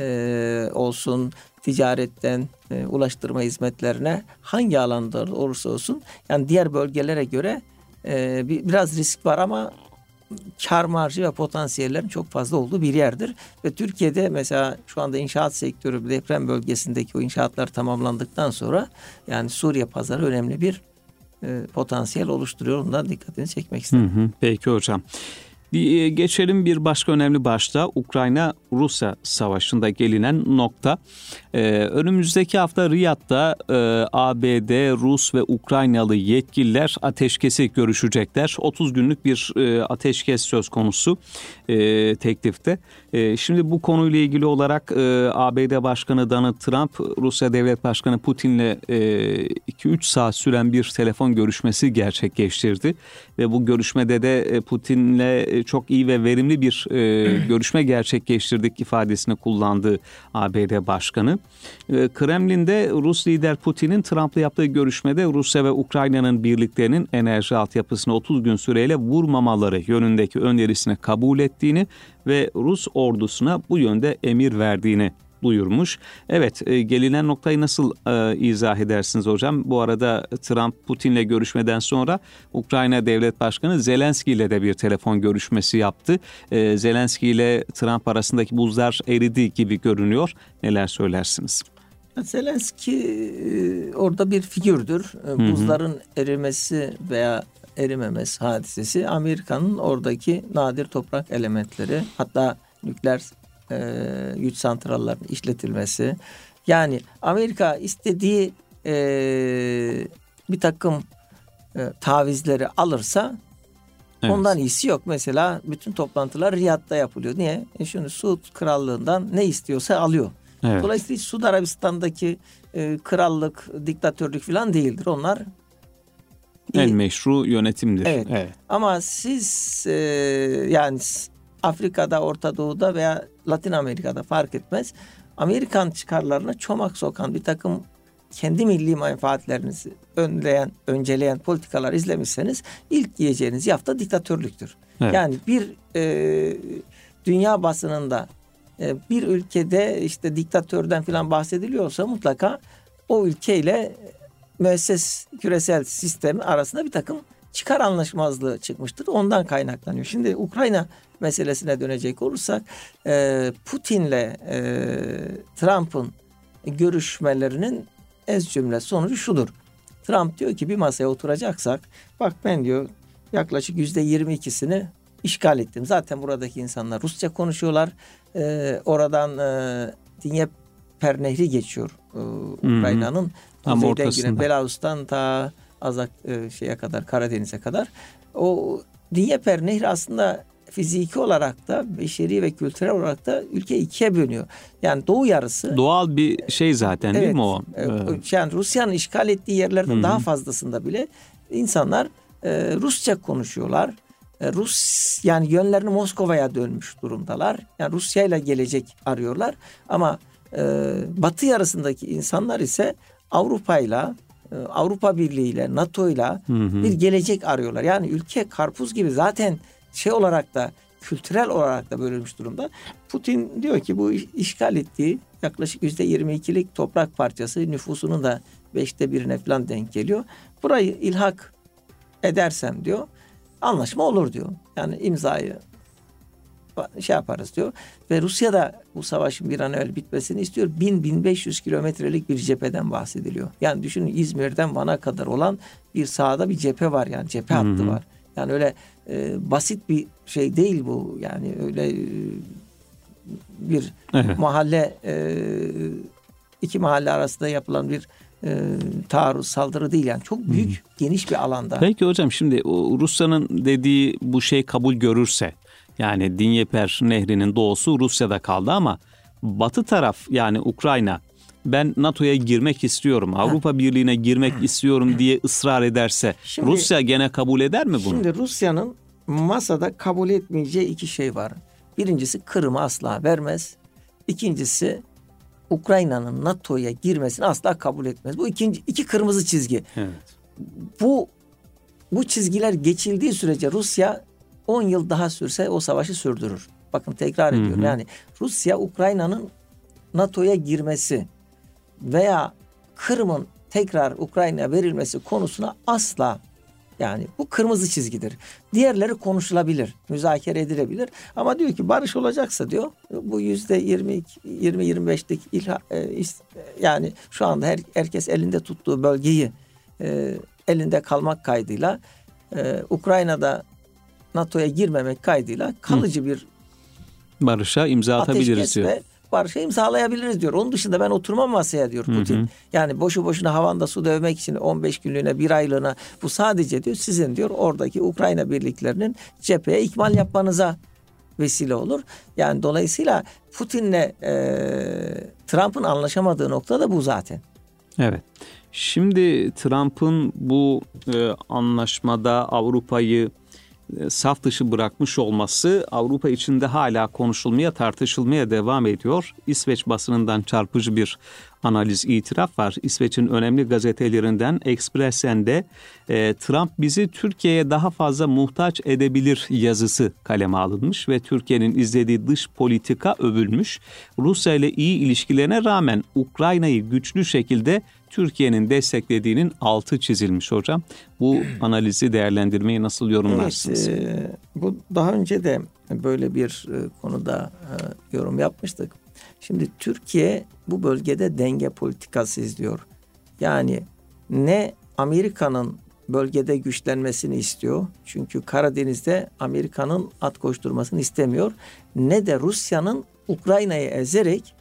olsun, ticaretten ulaştırma hizmetlerine, hangi alanda olursa olsun, yani diğer bölgelere göre biraz risk var ama kar marjı ve potansiyellerin çok fazla olduğu bir yerdir. Ve Türkiye'de mesela şu anda inşaat sektörü, deprem bölgesindeki o inşaatlar tamamlandıktan sonra yani Suriye pazarı önemli bir potansiyel oluşturuyor. Ondan dikkatini çekmek istedim. Peki hocam. Geçelim bir başka önemli başlığa, Ukrayna-Rusya savaşında gelinen nokta. Önümüzdeki hafta Riyad'da ABD, Rus ve Ukraynalı yetkililer ateşkesi görüşecekler. 30 günlük bir ateşkes söz konusu teklifte. Şimdi bu konuyla ilgili olarak ABD Başkanı Donald Trump, Rusya Devlet Başkanı Putin'le 2-3 saat süren bir telefon görüşmesi gerçekleştirdi. Ve bu görüşmede de Putin'le çok iyi ve verimli bir görüşme gerçekleştirdik ifadesini kullandı ABD Başkanı. Kremlin'de Rus lider Putin'in Trump'la yaptığı görüşmede Rusya ve Ukrayna'nın birliklerinin enerji altyapısını 30 gün süreyle vurmamaları yönündeki önerisini kabul ettiğini ve Rus ordusuna bu yönde emir verdiğini duyurmuş. Evet, gelinen noktayı nasıl izah edersiniz hocam? Bu arada Trump Putin'le görüşmeden sonra Ukrayna Devlet Başkanı Zelenski ile de bir telefon görüşmesi yaptı. Zelenski ile Trump arasındaki buzlar eridi gibi görünüyor. Neler söylersiniz? Zelenski orada bir figürdür. Buzların erimesi veya erimemesi hadisesi Amerika'nın oradaki nadir toprak elementleri, hatta nükleer güç santrallerinin işletilmesi. Yani Amerika istediği bir takım tavizleri alırsa ondan iyisi yok. Mesela bütün toplantılar Riyad'da yapılıyor. Niye? Şimdi Suud Krallığından ne istiyorsa alıyor. Evet. Dolayısıyla Suudi Arabistan'daki krallık, diktatörlük falan değildir. Onlar en meşru yönetimdir. Evet. Ama siz yani Afrika'da, Orta Doğu'da veya Latin Amerika'da fark etmez, Amerikan çıkarlarına çomak sokan bir takım kendi milli menfaatlerinizi önceleyen politikalar izlemişseniz ilk yiyeceğiniz yafta diktatörlüktür. Evet. Yani bir dünya basınında bir ülkede işte diktatörden falan bahsediliyorsa mutlaka o ülkeyle müesses küresel sistemi arasında bir takım çıkar anlaşmazlığı çıkmıştır. Ondan kaynaklanıyor. Şimdi Ukrayna meselesine dönecek olursak Putin'le Trump'ın görüşmelerinin ez cümle sonucu şudur. Trump diyor ki bir masaya oturacaksak, bak ben diyor yaklaşık %22'sini işgal ettim. Zaten buradaki insanlar Rusça konuşuyorlar. Oradan Dnieper Nehri geçiyor Ukrayna'nın kuzeyden giren Belarus'tan ta Azak şeye kadar, Karadeniz'e kadar. O Dnieper Nehri aslında fiziki olarak da, beşeri ve kültürel olarak da ülke ikiye bölünüyor. Yani doğu yarısı. Doğal bir şey zaten, evet, değil mi o? Yani Rusya'nın işgal ettiği yerlerden daha fazlasında bile insanlar Rusça konuşuyorlar. Yani yönlerini Moskova'ya dönmüş durumdalar. Yani Rusya ile gelecek arıyorlar. Ama Batı yarısındaki insanlar ise Avrupa'yla, Avrupa Birliği'yle, NATO'yla bir gelecek arıyorlar. Yani ülke karpuz gibi zaten şey olarak da, kültürel olarak da bölünmüş durumda. Putin diyor ki bu işgal ettiği yaklaşık %22'lik toprak parçası, nüfusunun da 1/5'ine falan denk geliyor. Burayı ilhak edersem diyor, anlaşma olur diyor. Yani imzayı şey yaparız diyor. Ve Rusya da bu savaşın bir an evvel bitmesini istiyor. 1000-1500 kilometrelik bir cepheden bahsediliyor. Yani düşünün, İzmir'den Van'a kadar olan bir sahada bir cephe var, yani cephe hattı var. Yani öyle basit bir şey değil bu. Yani öyle bir mahalle, iki mahalle arasında yapılan bir taarruz, saldırı değil. Yani çok büyük, geniş bir alanda. Peki hocam, şimdi Rusya'nın dediği bu şey kabul görürse, yani Dinyeper Nehri'nin doğusu Rusya'da kaldı ama batı taraf, yani Ukrayna, ben NATO'ya girmek istiyorum, Avrupa Birliği'ne girmek istiyorum diye ısrar ederse şimdi, Rusya gene kabul eder mi bunu? Şimdi Rusya'nın masada kabul etmeyeceği iki şey var. Birincisi, Kırım'ı asla vermez. İkincisi, Ukrayna'nın NATO'ya girmesini asla kabul etmez. Bu iki kırmızı çizgi. Evet. Bu çizgiler geçildiği sürece Rusya 10 yıl daha sürse o savaşı sürdürür. Bakın, tekrar ediyorum. Yani Rusya, Ukrayna'nın NATO'ya girmesi veya Kırım'ın tekrar Ukrayna'ya verilmesi konusuna asla, yani bu kırmızı çizgidir. Diğerleri konuşulabilir, müzakere edilebilir. Ama diyor ki barış olacaksa diyor, bu %20-25'lik yani şu anda herkes elinde tuttuğu bölgeyi elinde kalmak kaydıyla, Ukrayna'da NATO'ya girmemek kaydıyla kalıcı bir barışa imza atabiliriz diyor. Barışa imzalayabiliriz diyor. Onun dışında ben oturmam masaya diyor Putin. Yani boşu boşuna havanda su dövmek için 15 günlüğüne, bir aylığına, bu sadece diyor sizin diyor oradaki Ukrayna birliklerinin cepheye ikmal yapmanıza vesile olur. Yani dolayısıyla Putin'le Trump'ın anlaşamadığı nokta da bu zaten. Evet. Şimdi Trump'ın bu anlaşmada Avrupa'yı saf dışı bırakmış olması Avrupa içinde hala konuşulmaya, tartışılmaya devam ediyor. İsveç basınından çarpıcı bir analiz, itiraf var. İsveç'in önemli gazetelerinden Expressen'de Trump bizi Türkiye'ye daha fazla muhtaç edebilir yazısı kaleme alınmış ve Türkiye'nin izlediği dış politika övülmüş. Rusya ile iyi ilişkilerine rağmen Ukrayna'yı güçlü şekilde Türkiye'nin desteklediğinin altı çizilmiş hocam. Bu analizi, değerlendirmeyi nasıl yorumlarsınız? Evet, bu daha önce de böyle bir konuda yorum yapmıştık. Şimdi Türkiye bu bölgede denge politikası izliyor. Yani ne Amerika'nın bölgede güçlenmesini istiyor, çünkü Karadeniz'de Amerika'nın at koşturmasını istemiyor, ne de Rusya'nın Ukrayna'yı ezerek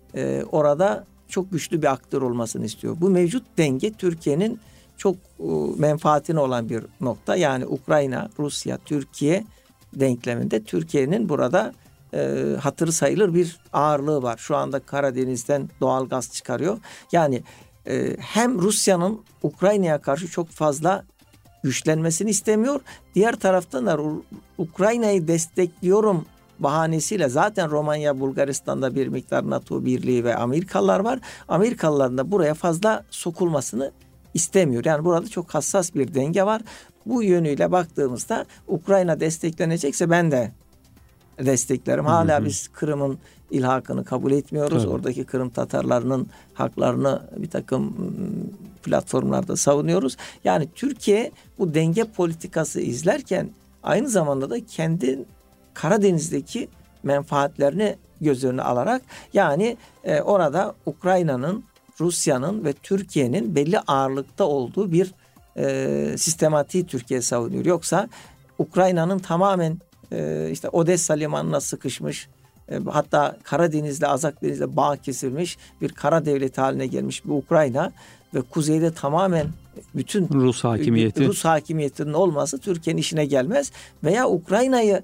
orada çok güçlü bir aktör olmasını istiyor. Bu mevcut denge Türkiye'nin çok menfaatine olan bir nokta. Yani Ukrayna, Rusya, Türkiye denkleminde Türkiye'nin burada hatırı sayılır bir ağırlığı var. Şu anda Karadeniz'den doğal gaz çıkarıyor. Yani hem Rusya'nın Ukrayna'ya karşı çok fazla güçlenmesini istemiyor. Diğer taraftan da Ukrayna'yı destekliyorum bahanesiyle, zaten Romanya, Bulgaristan'da bir miktar NATO birliği ve Amerikalılar var. Amerikalıların da buraya fazla sokulmasını istemiyor. Yani burada çok hassas bir denge var. Bu yönüyle baktığımızda Ukrayna desteklenecekse ben de desteklerim. Hala biz Kırım'ın ilhakını kabul etmiyoruz. Tabii. Oradaki Kırım Tatarlarının haklarını bir takım platformlarda savunuyoruz. Yani Türkiye bu denge politikası izlerken aynı zamanda da kendi Karadeniz'deki menfaatlerini göz önüne alarak, yani orada Ukrayna'nın, Rusya'nın ve Türkiye'nin belli ağırlıkta olduğu bir sistematiği Türkiye savunuyor. Yoksa Ukrayna'nın tamamen işte Odessa limanına sıkışmış, hatta Karadeniz'le, Azakdeniz'le bağ kesilmiş bir kara devlet haline gelmiş bir Ukrayna ve kuzeyde tamamen bütün Rus hakimiyetinin olması Türkiye'nin işine gelmez. Veya Ukrayna'yı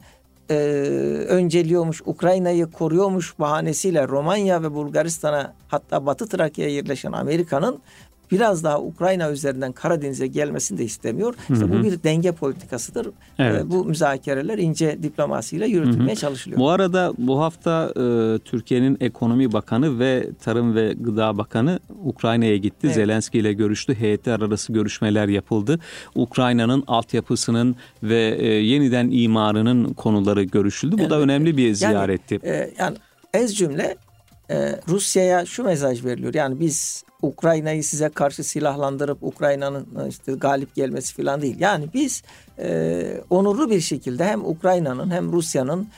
önceliyormuş, Ukrayna'yı koruyormuş bahanesiyle Romanya ve Bulgaristan'a, hatta Batı Trakya'ya yerleşen Amerika'nın biraz daha Ukrayna üzerinden Karadeniz'e gelmesini de istemiyor. İşte bu bir denge politikasıdır. Evet. Bu müzakereler ince diplomasiyle yürütülmeye çalışılıyor. Bu arada bu hafta Türkiye'nin Ekonomi Bakanı ve Tarım ve Gıda Bakanı Ukrayna'ya gitti. Evet. Zelenski ile görüştü. Heyetler arası görüşmeler yapıldı. Ukrayna'nın altyapısının ve yeniden imarının konuları görüşüldü. Bu da önemli bir ziyaretti. Yani ez cümle Rusya'ya şu mesaj veriliyor. Yani biz Ukrayna'yı size karşı silahlandırıp Ukrayna'nın işte galip gelmesi falan değil. Yani biz onurlu bir şekilde hem Ukrayna'nın hem Rusya'nın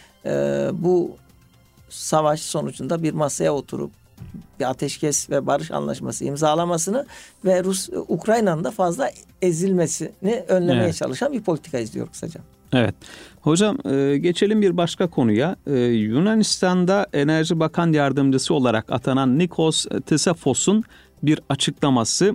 bu savaş sonucunda bir masaya oturup bir ateşkes ve barış anlaşması imzalamasını ve Ukrayna'nın da fazla ezilmesini önlemeye çalışan bir politika izliyor kısaca. Evet. Hocam geçelim bir başka konuya. Yunanistan'da Enerji Bakan Yardımcısı olarak atanan Nikos Tsafos'un bir açıklaması,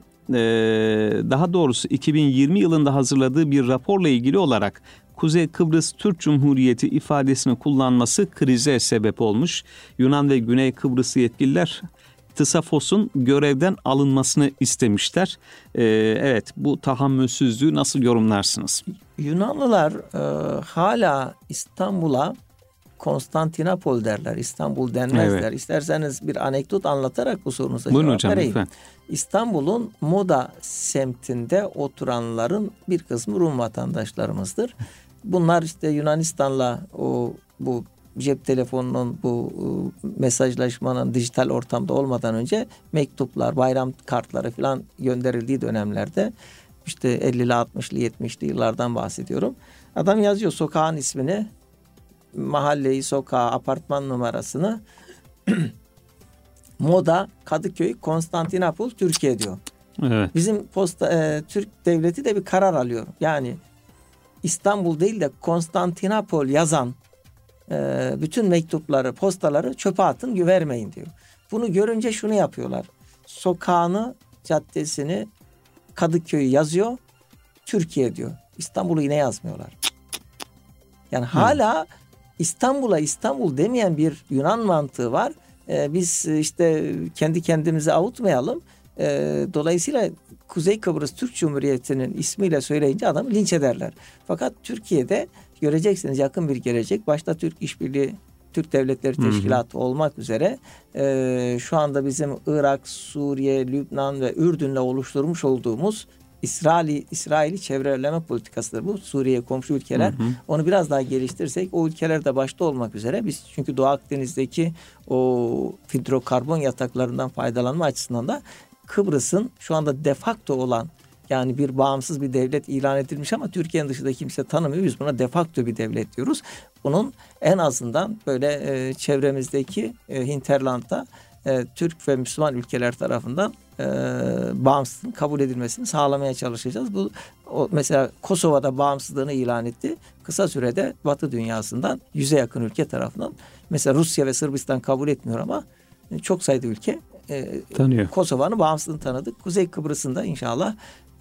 daha doğrusu 2020 yılında hazırladığı bir raporla ilgili olarak Kuzey Kıbrıs Türk Cumhuriyeti ifadesini kullanması krize sebep olmuş. Yunan ve Güney Kıbrıs yetkililer Tsafos'un görevden alınmasını istemişler. Evet, bu tahammülsüzlüğü nasıl yorumlarsınız? Yunanlılar hala İstanbul'a Konstantinopol derler. İstanbul denmezler. Evet. İsterseniz bir anekdot anlatarak bu sorunuza cevap vereyim. Lütfen. İstanbul'un Moda semtinde oturanların bir kısmı Rum vatandaşlarımızdır. Bunlar işte Yunanistan'la bu cep telefonunun, bu mesajlaşmanın dijital ortamda olmadan önce mektuplar, bayram kartları falan gönderildiği dönemlerde, işte 50'li, 60'lı, 70'li yıllardan bahsediyorum. Adam yazıyor sokağın ismini, mahalleyi, sokağı, apartman numarasını. Moda, Kadıköy, Konstantinopol, Türkiye diyor. Evet. Bizim Türk devleti de bir karar alıyor. Yani İstanbul değil de Konstantinopol yazan bütün mektupları, postaları çöpe atın, vermeyin diyor. Bunu görünce şunu yapıyorlar. Sokağını, caddesini, Kadıköy'ü yazıyor, Türkiye diyor. İstanbul'u yine yazmıyorlar. Yani hala İstanbul'a İstanbul demeyen bir Yunan mantığı var. Biz işte kendi kendimizi avutmayalım. Dolayısıyla Kuzey Kıbrıs Türk Cumhuriyeti'nin ismiyle söyleyince adamı linç ederler. Fakat Türkiye'de göreceksiniz yakın bir gelecek, başta Türk İşbirliği, Türk Devletleri Teşkilatı olmak üzere şu anda bizim Irak, Suriye, Lübnan ve Ürdün'le oluşturmuş olduğumuz İsrail'i çevreleme politikasıdır bu. Suriye komşu ülkeler. Onu biraz daha geliştirirsek, o ülkeler de başta olmak üzere, biz çünkü Doğu Akdeniz'deki o hidrokarbon yataklarından faydalanma açısından da Kıbrıs'ın şu anda de facto olan, yani bir bağımsız bir devlet ilan edilmiş ama Türkiye'nin dışında kimse tanımıyor. Biz buna de facto bir devlet diyoruz. Bunun en azından böyle çevremizdeki hinterland'da Türk ve Müslüman ülkeler tarafından bağımsızlığın kabul edilmesini sağlamaya çalışacağız. Mesela Kosova'da bağımsızlığını ilan etti. Kısa sürede Batı dünyasından 100'e yakın ülke tarafından, mesela Rusya ve Sırbistan kabul etmiyor ama çok sayıda ülke tanıyor. Kosova'nın bağımsızlığını tanıdık. Kuzey Kıbrıs'ın da inşallah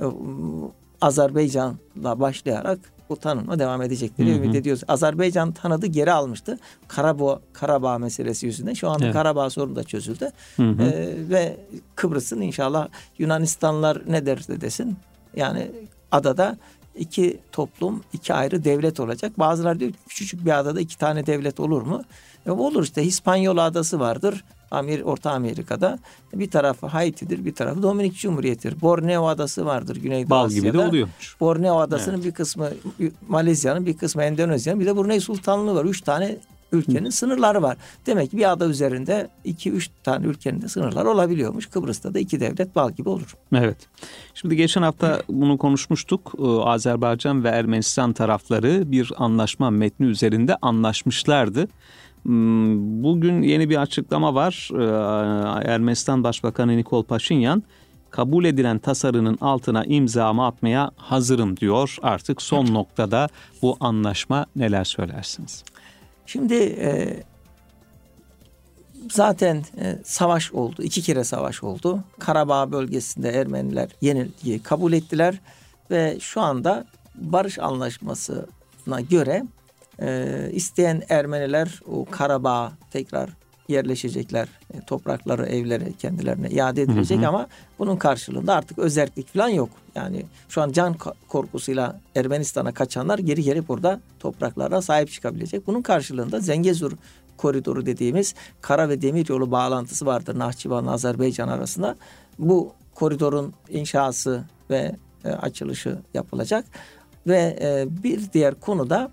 Azerbaycan'la başlayarak bu tanınma devam edecektir diye ümit ediyoruz. Azerbaycan tanıdı, geri almıştı. Karabağ meselesi yüzünden. Şu anda Karabağ sorunu da çözüldü. Ve Kıbrıs'ın inşallah, Yunanistanlar ne derse desin, yani adada iki toplum, iki ayrı devlet olacak. Bazıları diyor küçücük bir adada iki tane devlet olur mu? Olur işte, Hispanyola adası vardır. Orta Amerika'da. Bir tarafı Haiti'dir, bir tarafı Dominik Cumhuriyeti'dir. Borneo adası vardır Güneydoğu Asya'da. Bal gibi de oluyormuş. Borneo adasının bir kısmı Malezya'nın, bir kısmı Endonezya'nın, bir de Brunei Sultanlığı var. 3 tane ülkenin sınırları var. Demek ki bir ada üzerinde 2-3 tane ülkenin de sınırları olabiliyormuş. Kıbrıs'ta da iki devlet bal gibi olur. Evet. Şimdi geçen hafta bunu konuşmuştuk. Azerbaycan ve Ermenistan tarafları bir anlaşma metni üzerinde anlaşmışlardı. Bugün yeni bir açıklama var. Ermenistan Başbakanı Nikol Paşinyan, kabul edilen tasarının altına imzamı atmaya hazırım diyor. Artık son noktada bu anlaşma, neler söylersiniz? Şimdi zaten savaş oldu. 2 kere savaş oldu. Karabağ bölgesinde Ermeniler yenilgiyi kabul ettiler ve şu anda barış anlaşmasına göre İsteyen Ermeniler o Karabağ'a tekrar yerleşecekler. Toprakları, evleri kendilerine iade edilecek ama bunun karşılığında artık özerklik falan yok. Yani şu an can korkusuyla Ermenistan'a kaçanlar geri gelip burada topraklara sahip çıkabilecek. Bunun karşılığında Zengezur koridoru dediğimiz kara ve demir yolu bağlantısı vardır Nahçıvan'la Azerbaycan arasında. Bu koridorun inşası ve açılışı yapılacak. Ve bir diğer konu da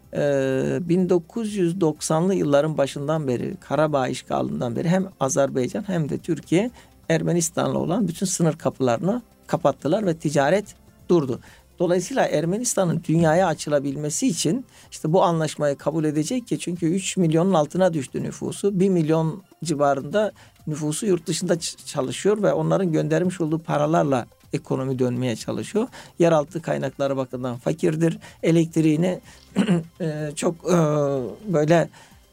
1990'lı yılların başından beri, Karabağ işgalinden beri hem Azerbaycan hem de Türkiye Ermenistan'la olan bütün sınır kapılarını kapattılar ve ticaret durdu. Dolayısıyla Ermenistan'ın dünyaya açılabilmesi için işte bu anlaşmayı kabul edecek ki çünkü 3 milyonun altına düştü nüfusu. 1 milyon civarında nüfusu yurt dışında çalışıyor ve onların göndermiş olduğu paralarla ekonomi dönmeye çalışıyor. Yeraltı kaynakları bakımından fakirdir. Elektriğini çok böyle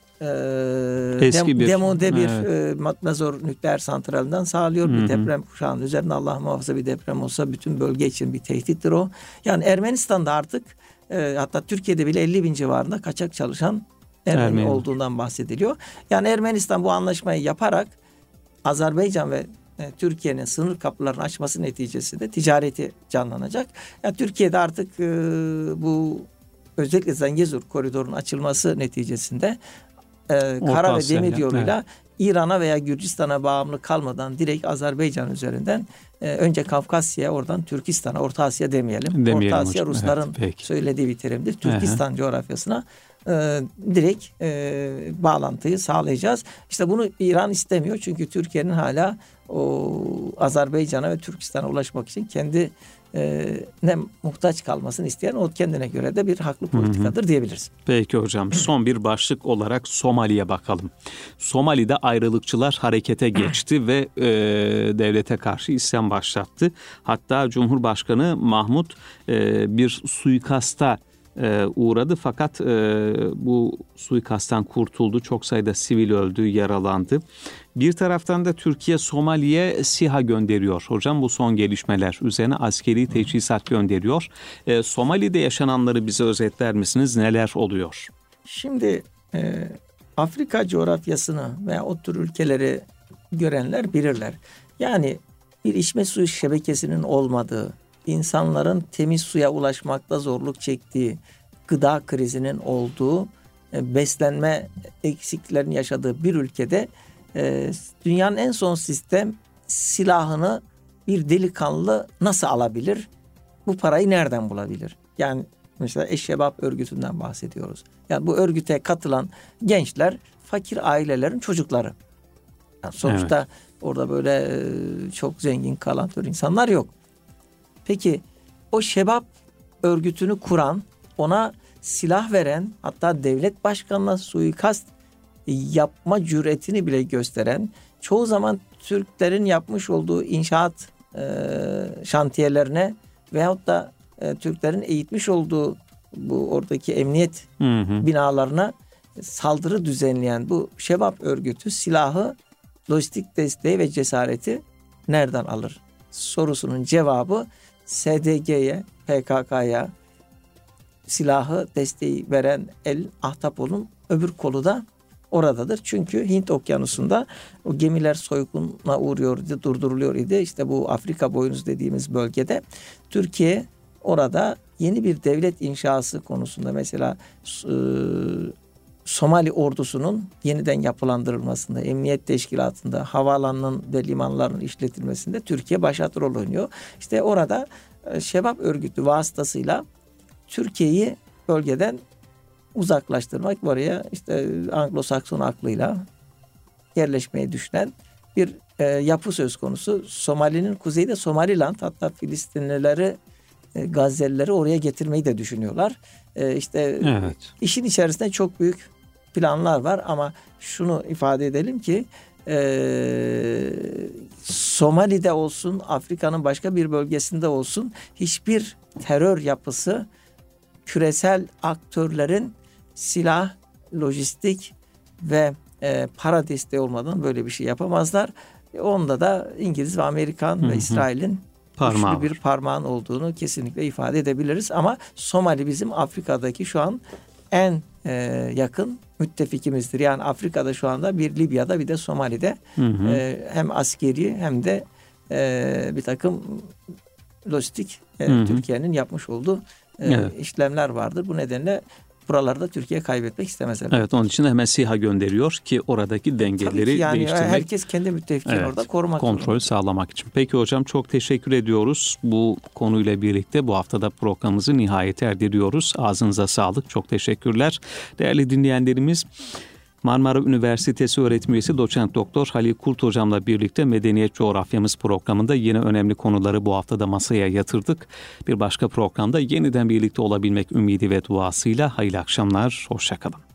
demode bir Matmazor nükleer santralinden sağlıyor. Bir deprem kuşağının üzerine Allah muhafaza bir deprem olsa bütün bölge için bir tehdittir o. Yani Ermenistan'da artık hatta Türkiye'de bile 50 bin civarında kaçak çalışan Ermeni olduğundan bahsediliyor. Yani Ermenistan bu anlaşmayı yaparak Azerbaycan ve Türkiye'nin sınır kapılarını açması neticesinde ticareti canlanacak. Yani Türkiye'de artık bu özellikle Zengezur koridorunun açılması neticesinde kara ve demir yoluyla İran'a veya Gürcistan'a bağımlı kalmadan direkt Azerbaycan üzerinden önce Kafkasya'ya oradan Türkistan'a, Orta Asya demeyelim. Orta Asya hocam. Rusların söylediği bir terimdir. Türkistan coğrafyasına direkt bağlantıyı sağlayacağız. İşte bunu İran istemiyor çünkü Türkiye'nin hala o Azerbaycan'a ve Türkistan'a ulaşmak için kendi ne muhtaç kalmasını isteyen o kendine göre de bir haklı politikadır diyebiliriz. Peki hocam, son bir başlık olarak Somali'ye bakalım. Somali'de ayrılıkçılar harekete geçti ve devlete karşı isyan başlattı. Hatta Cumhurbaşkanı Mahmut bir suikasta uğradı fakat bu suikasttan kurtuldu. Çok sayıda sivil öldü, yaralandı. Bir taraftan da Türkiye Somali'ye SİHA gönderiyor. Hocam bu son gelişmeler üzerine askeri teçhizat gönderiyor. Somali'de yaşananları bize özetler misiniz? Neler oluyor? Şimdi Afrika coğrafyasını veya o tür ülkeleri görenler bilirler. Yani bir içme suyu şebekesinin olmadığı, insanların temiz suya ulaşmakta zorluk çektiği, gıda krizinin olduğu, beslenme eksikliklerinin yaşadığı bir ülkede dünyanın en son sistem silahını bir delikanlı nasıl alabilir? Bu parayı nereden bulabilir? Yani mesela Eşşebap örgütünden bahsediyoruz. Yani bu örgüte katılan gençler fakir ailelerin çocukları. Yani sonuçta orada böyle çok zengin kalantör insanlar yok. Peki o Şebap örgütünü kuran, ona silah veren, hatta devlet başkanına suikast yapma cüretini bile gösteren, çoğu zaman Türklerin yapmış olduğu inşaat şantiyelerine veyahut da Türklerin eğitmiş olduğu bu oradaki emniyet binalarına saldırı düzenleyen bu Şebap örgütü silahı, lojistik desteği ve cesareti nereden alır? Sorusunun cevabı SDG'ye, PKK'ya silahı desteği veren el Ahtapol'un öbür kolu da oradadır. Çünkü Hint Okyanusu'nda o gemiler soyguna uğruyordu, durduruluyor idi. İşte bu Afrika boynuzu dediğimiz bölgede Türkiye orada yeni bir devlet inşası konusunda mesela Somali ordusunun yeniden yapılandırılmasında, emniyet teşkilatında, havaalanının ve limanların işletilmesinde Türkiye başat rol oynuyor. İşte orada Şebap örgütü vasıtasıyla Türkiye'yi bölgeden uzaklaştırmak, oraya işte Anglo-Sakson aklıyla yerleşmeyi düşünen bir yapı söz konusu. Somali'nin kuzeyde Somaliland, hatta Filistinlileri, Gazze'lileri oraya getirmeyi de düşünüyorlar. İşin içerisinde çok büyük planlar var ama şunu ifade edelim ki Somali'de olsun, Afrika'nın başka bir bölgesinde olsun hiçbir terör yapısı küresel aktörlerin silah, lojistik ve para desteği olmadan böyle bir şey yapamazlar. Onda da İngiliz ve Amerikan ve İsrail'in güçlü bir parmağın olduğunu kesinlikle ifade edebiliriz. Ama Somali bizim Afrika'daki şu an en yakın müttefikimizdir. Yani Afrika'da şu anda bir Libya'da bir de Somali'de hem askeri hem de bir takım lojistik Türkiye'nin yapmış olduğu işlemler vardır. Bu nedenle buralarda Türkiye kaybetmek istemez. Evet, onun için hemen SİHA gönderiyor ki oradaki dengeleri yani değiştirmek. Herkes kendi müttefikini orada korumak kontrolü zorunda. sağlamak için. Peki hocam, çok teşekkür ediyoruz. Bu konuyla birlikte bu haftada programımızı nihayete erdiriyoruz. Ağzınıza sağlık. Çok teşekkürler. Değerli dinleyenlerimiz, Marmara Üniversitesi öğretim üyesi doçent doktor Halil Kurt hocamla birlikte Medeniyet Coğrafyamız programında yine önemli konuları bu haftada masaya yatırdık. Bir başka programda yeniden birlikte olabilmek ümidi ve duasıyla hayırlı akşamlar, hoşça kalın.